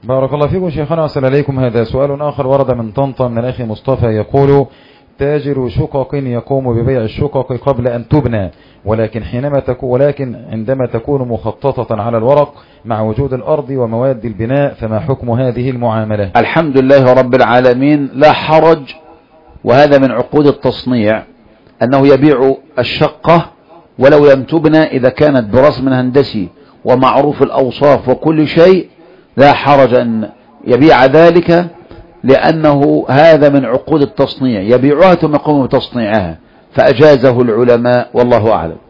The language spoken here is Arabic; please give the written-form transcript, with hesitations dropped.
بارك الله فيكم شيخنا وصل عليكم. هذا سؤال آخر ورد من طنطا من الأخ مصطفى يقول: تاجر شقق يقوم ببيع الشقق قبل أن تبنى، ولكن عندما تكون مخططة على الورق مع وجود الأرض ومواد البناء، فما حكم هذه المعاملة؟ الحمد لله رب العالمين، لا حرج. وهذا من عقود التصنيع، أنه يبيع الشقة ولو لم تبنى إذا كانت برسم هندسي ومعروف الأوصاف وكل شيء، لا حرج أن يبيع ذلك، لأنه هذا من عقود التصنيع، يبيعها ثم يقوم بتصنيعها، فأجازه العلماء والله أعلم.